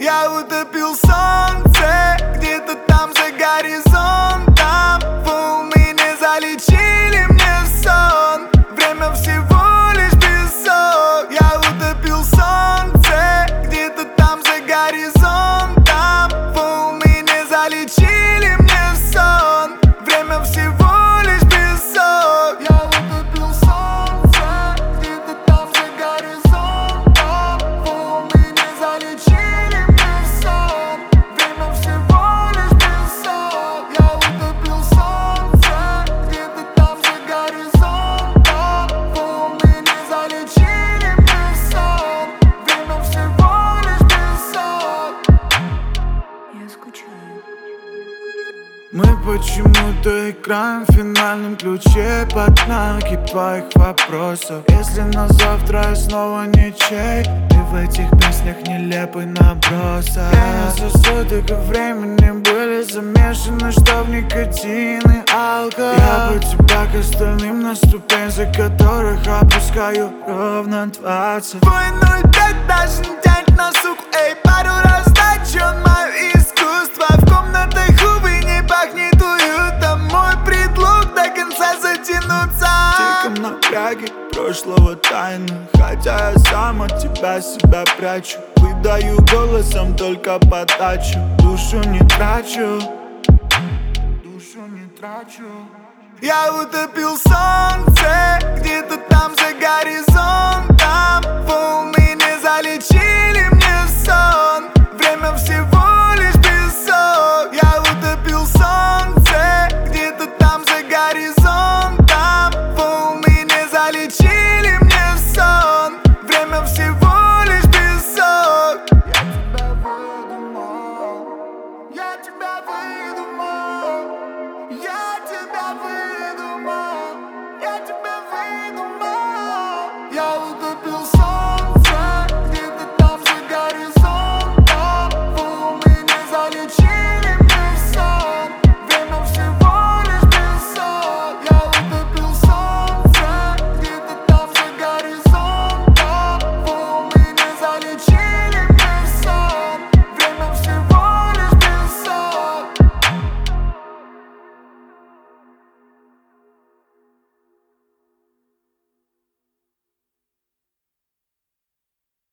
Я утопил солнце где-то там за горизонтом. Волны залечили мне сон. Время всего лишь песок. Я утопил солнце где-то там за горизонтом. Волны залечили мне сон. Время всего лишь песок. Я утопил солнце где-то там за горизонтом. Волны залечили мне сон. Время всего лишь песок. Я утопил солнце где-то там за горизонтом. Волны залечили мне сон. Время всего лишь песок. Я скучаю. Мы почему-то играем в финальном ключе под знаки твоих вопросов. Если на завтра снова ничей, ты в этих песнях нелепый набросок. Время сосудов и времени были замешаны, что в никотин и алкоголь. Я бы тебя к остальным на ступень, за которых опускаю ровно 20. Твой 0,5 даже не тянет на суку, эй, пару раз дачен мое искусство. В комнатах, увы, не пахнет уютом. Мой предлог до конца затянуться. Тиком напряги прошлого тайны, хотя я сам от тебя себя прячу. Выдаю голосом только подачу. Душу не трачу. Душу не трачу. Я утопил солнце где-то там за горизонтом. Волны залечили мне сон. Время всего лишь песок. Я утопил солнце где-то там за горизонтом. Волны залечили мне сон. Время всего лишь песок. Я тебя выдумал. Я тебя выдумал.